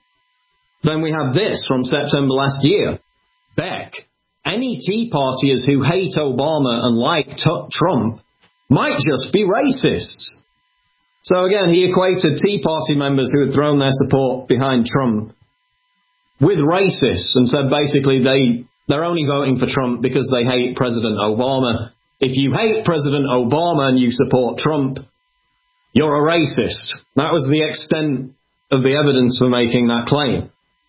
Then we have this from September last year. Beck, any Tea Partiers who hate Obama and like t- Trump might just be racists. So again, he equated Tea Party members who had thrown their support behind Trump with racists and said basically they, they're only voting for Trump because they hate President Obama. If you hate President Obama and you support Trump, you're a racist. That was the extent of the evidence for making that claim.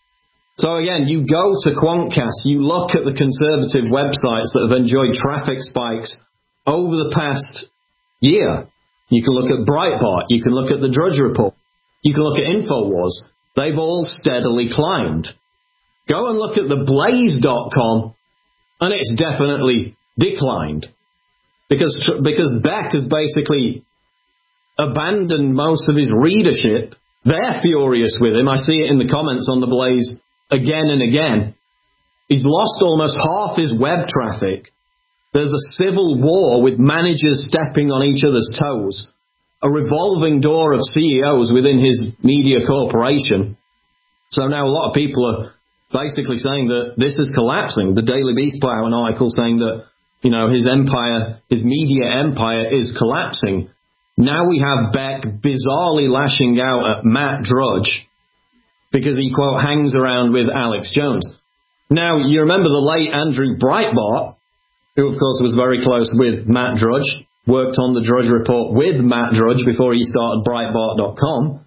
So again, you go to Quantcast, you look at the conservative websites that have enjoyed traffic spikes over the past year. You can look at Breitbart, you can look at the Drudge Report, you can look at InfoWars. They've all steadily climbed. Go and look at the Blaze dot com, and it's definitely declined. Because, because Beck has basically abandoned most of his readership. They're furious with him. I see it in the comments on the Blaze again and again. He's lost almost half his web traffic. There's a civil war with managers stepping on each other's toes. A revolving door of C E Os within his media corporation. So now a lot of people are basically saying that this is collapsing. The Daily Beast put out an article saying that, you know, his empire, his media empire is collapsing. Now we have Beck bizarrely lashing out at Matt Drudge because he, quote, hangs around with Alex Jones. Now, you remember the late Andrew Breitbart, who, of course, was very close with Matt Drudge, worked on the Drudge Report with Matt Drudge before he started Breitbart dot com.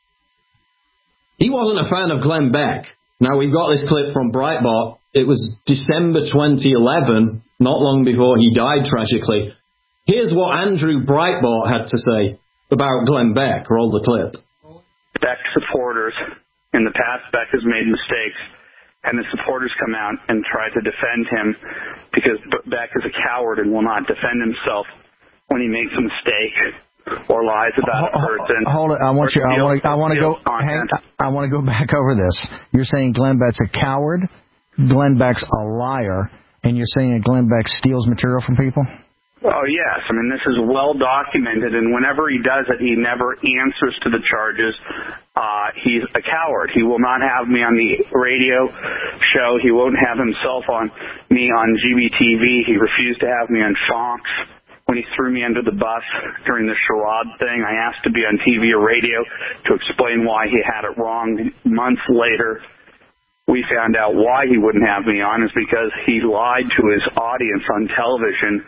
He wasn't a fan of Glenn Beck. Now, we've got this clip from Breitbart. It was December twenty eleven, not long before he died, tragically. Here's what Andrew Breitbart had to say about Glenn Beck. Roll the clip. Beck supporters, in the past, Beck has made mistakes, and the supporters come out and try to defend him because Beck is a coward and will not defend himself when he makes a mistake or lies about a person. Hold it. I want you. I want to. I want to go. Hang, I want to go back over this. You're saying Glenn Beck's a coward. Glenn Beck's a liar. And you're saying that Glenn Beck steals material from people? Oh, yes. I mean, this is well documented, and whenever he does it, he never answers to the charges. Uh, he's a coward. He will not have me on the radio show. He won't have himself on me on G B T V. He refused to have me on Fox. When he threw me under the bus during the charade thing, I asked to be on T V or radio to explain why he had it wrong. Months later, we found out why he wouldn't have me on is because he lied to his audience on television.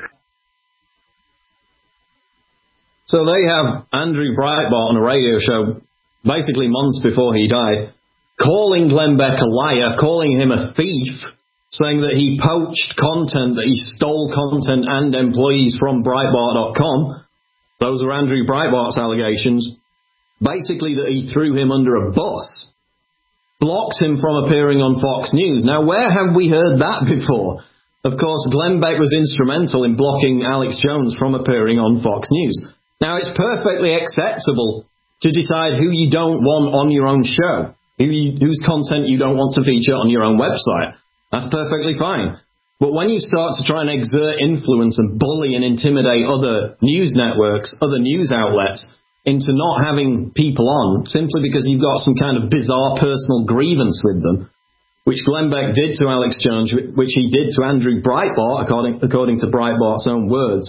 So they have Andrew Breitbart on a radio show basically months before he died, calling Glenn Beck a liar, calling him a thief, saying that he poached content, that he stole content and employees from Breitbart dot com. Those are Andrew Breitbart's allegations. Basically that he threw him under a bus, blocked him from appearing on Fox News. Now, where have we heard that before? Of course, Glenn Beck was instrumental in blocking Alex Jones from appearing on Fox News. Now, it's perfectly acceptable to decide who you don't want on your own show, who you, whose content you don't want to feature on your own website. That's perfectly fine. But when you start to try and exert influence and bully and intimidate other news networks, other news outlets, into not having people on, simply because you've got some kind of bizarre personal grievance with them, which Glenn Beck did to Alex Jones, which he did to Andrew Breitbart, according, according to Breitbart's own words,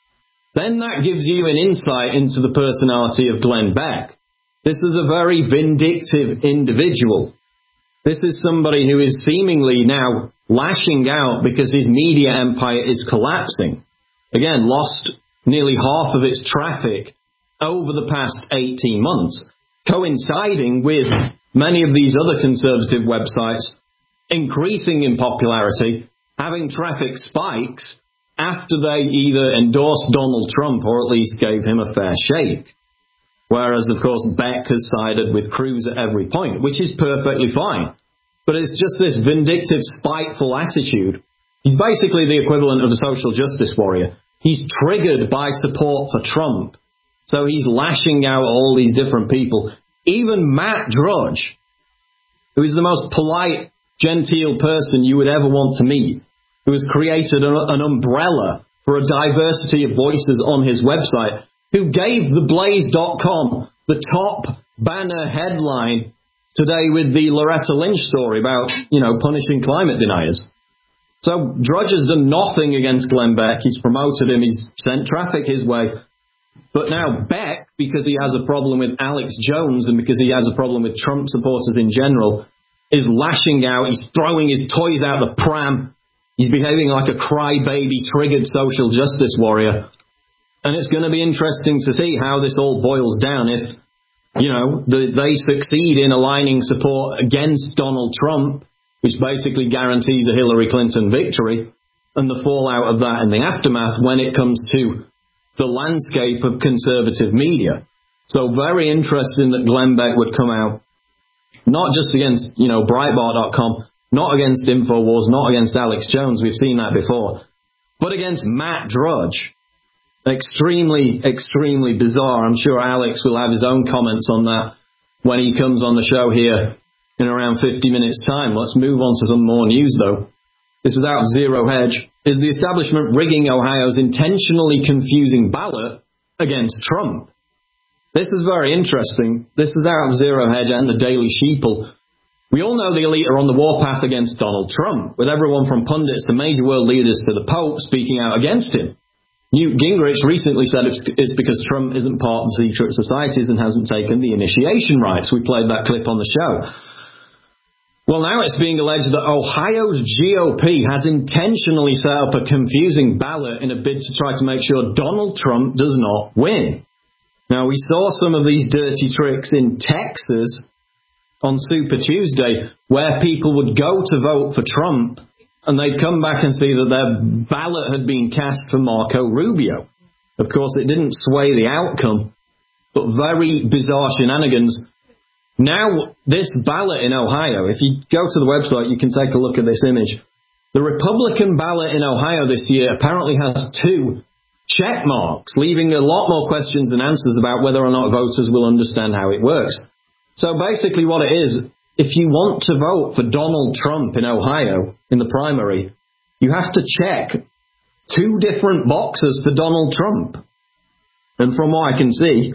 then that gives you an insight into the personality of Glenn Beck. This is a very vindictive individual. This is somebody who is seemingly now lashing out because his media empire is collapsing. Again, lost nearly half of its traffic over the past eighteen months, coinciding with many of these other conservative websites increasing in popularity, having traffic spikes, after they either endorsed Donald Trump or at least gave him a fair shake. Whereas, of course, Beck has sided with Cruz at every point, which is perfectly fine. But it's just this vindictive, spiteful attitude. He's basically the equivalent of a social justice warrior. He's triggered by support for Trump. So he's lashing out at all these different people. Even Matt Drudge, who is the most polite, genteel person you would ever want to meet, who has created an, an umbrella for a diversity of voices on his website, who gave the blaze dot com the top banner headline today with the Loretta Lynch story about, you know, punishing climate deniers. So Drudge has done nothing against Glenn Beck. He's promoted him. He's sent traffic his way. But now Beck, because he has a problem with Alex Jones and because he has a problem with Trump supporters in general, is lashing out. He's throwing his toys out the pram. He's behaving like a crybaby, triggered social justice warrior. And it's going to be interesting to see how this all boils down if, you know, the, they succeed in aligning support against Donald Trump, which basically guarantees a Hillary Clinton victory, and the fallout of that in the aftermath when it comes to the landscape of conservative media. So very interesting that Glenn Beck would come out, not just against, you know, Breitbart dot com, not against InfoWars, not against Alex Jones, we've seen that before, but against Matt Drudge. Extremely, extremely bizarre. I'm sure Alex will have his own comments on that when he comes on the show here in around fifty minutes' time. Let's move on to some more news, though. This is out of Zero Hedge. Is the establishment rigging Ohio's intentionally confusing ballot against Trump? This is very interesting. This is out of Zero Hedge and the Daily Sheeple. We all know the elite are on the warpath against Donald Trump, with everyone from pundits to major world leaders to the Pope speaking out against him. Newt Gingrich recently said it's because Trump isn't part of the secret societies and hasn't taken the initiation rites. We played that clip on the show. Well, now it's being alleged that Ohio's G O P has intentionally set up a confusing ballot in a bid to try to make sure Donald Trump does not win. Now, we saw some of these dirty tricks in Texas on Super Tuesday, where people would go to vote for Trump and they'd come back and see that their ballot had been cast for Marco Rubio. Of course, it didn't sway the outcome, but very bizarre shenanigans. Now, this ballot in Ohio, if you go to the website, you can take a look at this image. The Republican ballot in Ohio this year apparently has two check marks, leaving a lot more questions than answers about whether or not voters will understand how it works. So basically what it is, if you want to vote for Donald Trump in Ohio in the primary, you have to check two different boxes for Donald Trump. And from what I can see,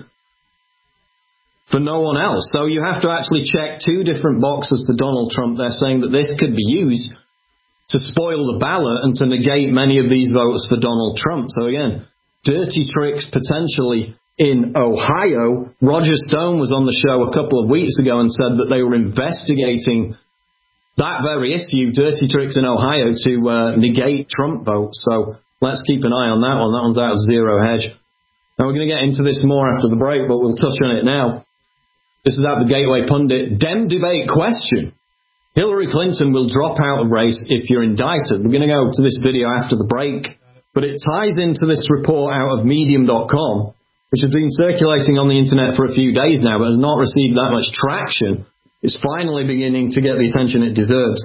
for no one else. So you have to actually check two different boxes for Donald Trump. They're saying that this could be used to spoil the ballot and to negate many of these votes for Donald Trump. So again, dirty tricks potentially in Ohio. Roger Stone was on the show a couple of weeks ago and said that they were investigating that very issue, dirty tricks in Ohio, to uh, negate Trump votes. So let's keep an eye on that one. That one's out of zero hedge. Now, we're going to get into this more after the break, but we'll touch on it now. This is at the Gateway Pundit. Dem debate question. Hillary Clinton will drop out of race if you're indicted. We're going to go to this video after the break, but it ties into this report out of Medium dot com, which has been circulating on the internet for a few days now, but has not received that much traction. It's finally beginning to get the attention it deserves.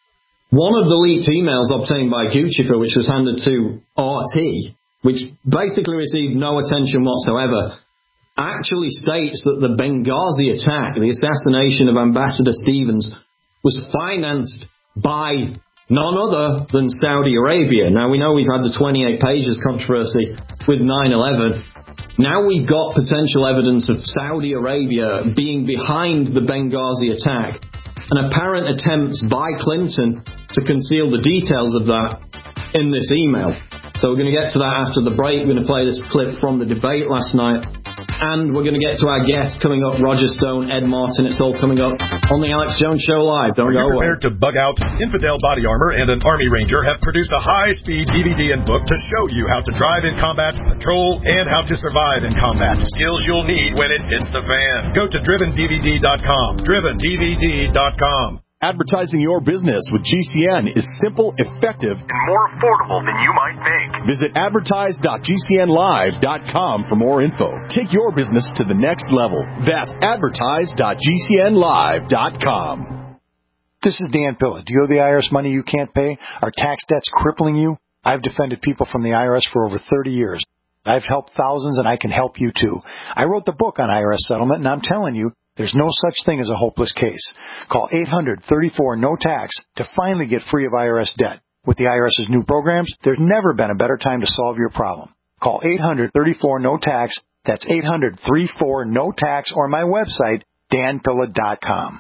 One of the leaked emails obtained by Guccifer, which was handed to R T, which basically received no attention whatsoever, actually states that the Benghazi attack, the assassination of Ambassador Stevens, was financed by none other than Saudi Arabia. Now, we know we've had the twenty-eight pages controversy with nine eleven. Now we've got potential evidence of Saudi Arabia being behind the Benghazi attack, and apparent attempts by Clinton to conceal the details of that in this email. So we're going to get to that after the break. We're going to play this clip from the debate last night. And we're going to get to our guest coming up, Roger Stone, Ed Martin. It's all coming up on the Alex Jones Show Live. Don't Are go you prepared away. to bug out? Infidel Body Armor and an Army Ranger have produced a high-speed D V D and book to show you how to drive in combat, patrol, and how to survive in combat. Skills you'll need when it hits the fan. Go to driven D V D dot com. driven D V D dot com. Advertising your business with G C N is simple, effective, and more affordable than you might think. Visit advertise dot G C N live dot com for more info. Take your business to the next level. That's advertise dot G C N live dot com. This is Dan Pilla. Do you owe the I R S money you can't pay? Are tax debts crippling you? I've defended people from the I R S for over thirty years. I've helped thousands, and I can help you too. I wrote the book on I R S settlement, and I'm telling you, there's no such thing as a hopeless case. Call eight hundred, thirty-four, no tax to finally get free of I R S debt. With the IRS's new programs, there's never been a better time to solve your problem. Call eight hundred, thirty-four, no tax. That's eight hundred, thirty-four, no tax, or my website, dan pilla dot com.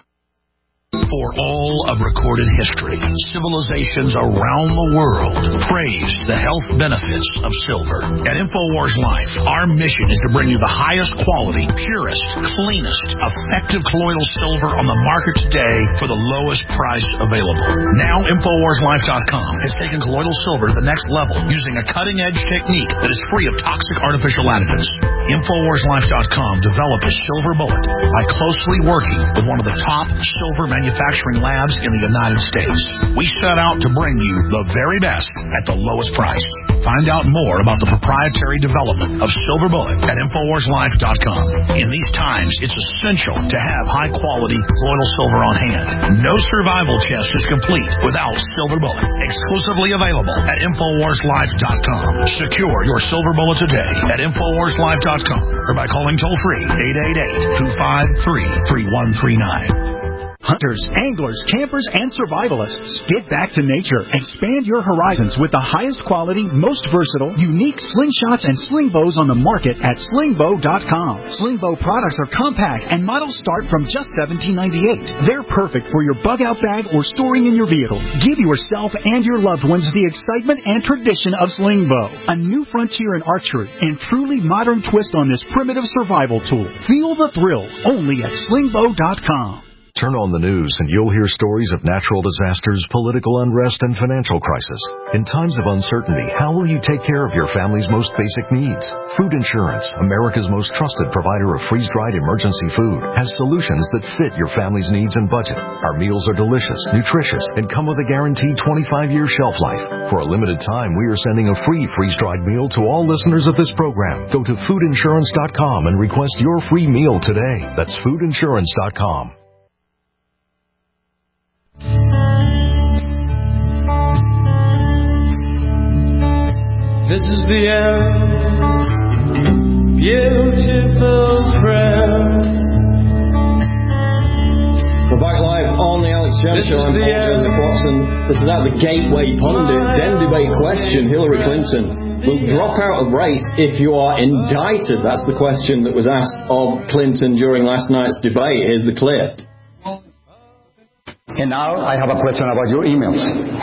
For all of recorded history, civilizations around the world praised the health benefits of silver. At InfoWars Life, our mission is to bring you the highest quality, purest, cleanest, effective colloidal silver on the market today for the lowest price available. Now, InfoWars Life dot com has taken colloidal silver to the next level using a cutting-edge technique that is free of toxic artificial additives. InfoWars Life dot com developed a silver bullet by closely working with one of the top silver manufacturers manufacturing labs in the United States. We set out to bring you the very best at the lowest price. Find out more about the proprietary development of Silver Bullet at InfoWars Life dot com. In these times, it's essential to have high-quality colloidal silver on hand. No survival test is complete without Silver Bullet. Exclusively available at InfoWars Life dot com. Secure your Silver Bullet today at InfoWars Life dot com or by calling toll-free eight eight eight, two five three, three one three nine. Hunters, anglers, campers, and survivalists. Get back to nature. Expand your horizons with the highest quality, most versatile, unique slingshots and sling bows on the market at sling bow dot com. Sling bow products are compact and models start from just seventeen ninety-eight. They're perfect for your bug out bag or storing in your vehicle. Give yourself and your loved ones the excitement and tradition of sling bow. A new frontier in archery and truly modern twist on this primitive survival tool. Feel the thrill only at sling bow dot com. Turn on the news and you'll hear stories of natural disasters, political unrest, and financial crisis. In times of uncertainty, how will you take care of your family's most basic needs? Food Insurance, America's most trusted provider of freeze-dried emergency food, has solutions that fit your family's needs and budget. Our meals are delicious, nutritious, and come with a guaranteed twenty-five year shelf life. For a limited time, we are sending a free freeze-dried meal to all listeners of this program. Go to food insurance dot com and request your free meal today. That's food insurance dot com. This is the end, beautiful friend. We're back live on the Alex Alex Jones Show. I'm Paul Joseph Watson. This is at the Gateway Pundit. Den debate question. Hillary Clinton will drop out of race if you are indicted. That's the question that was asked of Clinton during last night's debate. Here's the clip. And now I have a question about your emails.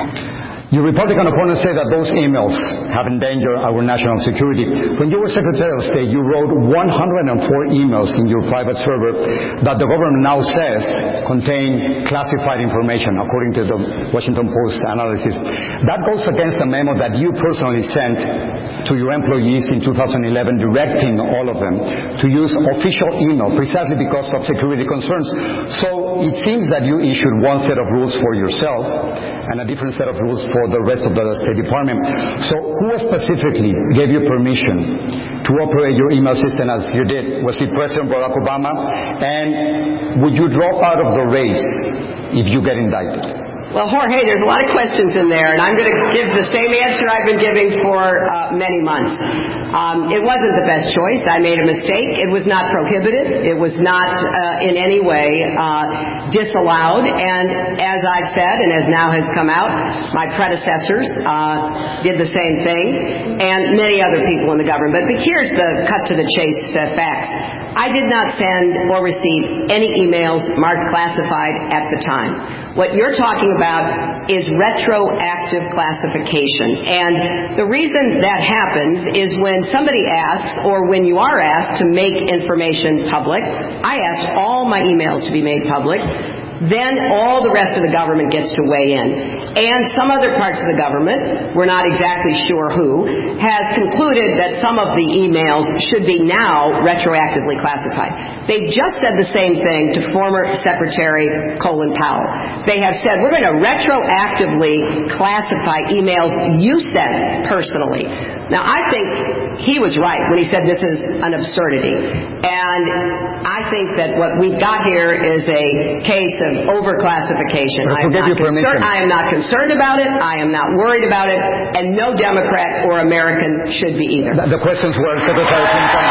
Your Republican opponents say that those emails have endangered our national security. When you were Secretary of State, you wrote one hundred four emails in your private server that the government now says contain classified information, according to the Washington Post analysis. That goes against a memo that you personally sent to your employees in two thousand eleven, directing all of them to use official email, precisely because of security concerns. So it seems that you issued one set of rules for yourself and a different set of rules for the rest of the State Department. So who specifically gave you permission to operate your email system as you did? Was it President Barack Obama? And would you drop out of the race if you get indicted? Well, Jorge, there's a lot of questions in there, and I'm going to give the same answer I've been giving for uh, many months. Um, it wasn't the best choice. I made a mistake. It was not prohibited. It was not uh, in any way uh, disallowed. And as I've said, and as now has come out, my predecessors uh, did the same thing, and many other people in the government. But here's the cut-to-the-chase uh, facts. I did not send or receive any emails marked classified at the time. What you're talking about About is retroactive classification. And the reason that happens is when somebody asks, or when you are asked to make information public. I asked all my emails to be made public. Then all the rest of the government gets to weigh in. And some other parts of the government, we're not exactly sure who, has concluded that some of the emails should be now retroactively classified. They've just said the same thing to former Secretary Colin Powell. They have said, we're going to retroactively classify emails you sent personally. Now, I think he was right when he said this is an absurdity. And I think that what we've got here is a case of overclassification. I am, not concerned, I am not concerned about it. I am not worried about it. And no Democrat or American should be either. The, the questions were, Secretary Clinton,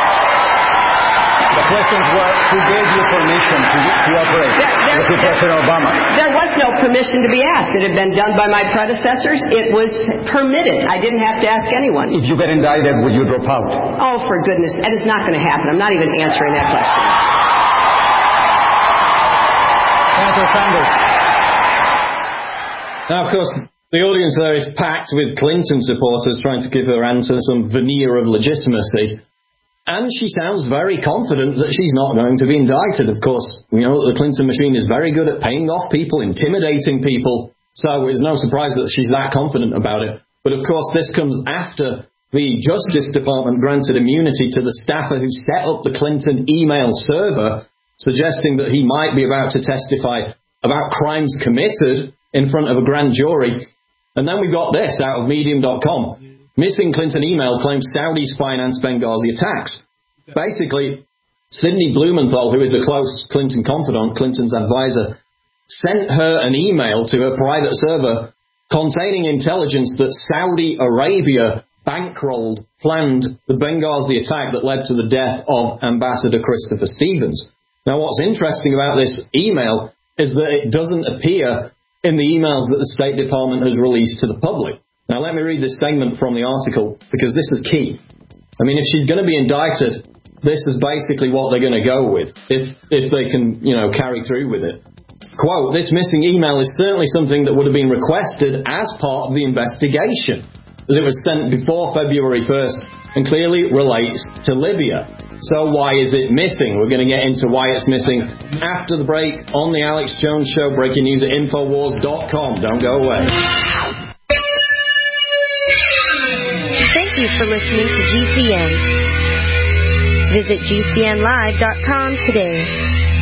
the questions were, who gave you permission to, to operate? There, there, was it President Obama? There was no permission to be asked. It had been done by my predecessors. It was permitted. I didn't have to ask anyone. If you get indicted, would you drop out? Oh, for goodness. And it's not going to happen. I'm not even answering that question. Senator Sanders. Now, of course, the audience there is packed with Clinton supporters trying to give her answer some veneer of legitimacy. And she sounds very confident that she's not going to be indicted. Of course, we know that the Clinton machine is very good at paying off people, intimidating people. So it's no surprise that she's that confident about it. But of course, this comes after the Justice Department granted immunity to the staffer who set up the Clinton email server, suggesting that he might be about to testify about crimes committed in front of a grand jury. And then we got this out of Medium dot com. Missing Clinton email claims Saudis finance Benghazi attacks. Basically, Sidney Blumenthal, who is a close Clinton confidant, Clinton's advisor, sent her an email to her private server containing intelligence that Saudi Arabia bankrolled, planned the Benghazi attack that led to the death of Ambassador Christopher Stevens. Now, what's interesting about this email is that it doesn't appear in the emails that the State Department has released to the public. Now, let me read this segment from the article, because this is key. I mean, if she's going to be indicted, this is basically what they're going to go with, if if they can, you know, carry through with it. Quote, this missing email is certainly something that would have been requested as part of the investigation, as it was sent before February first and clearly relates to Libya. So why is it missing? We're going to get into why it's missing after the break on the Alex Jones Show. Breaking news at Infowars dot com. Don't go away. Thank you for listening to G C N. Visit G C N live dot com today.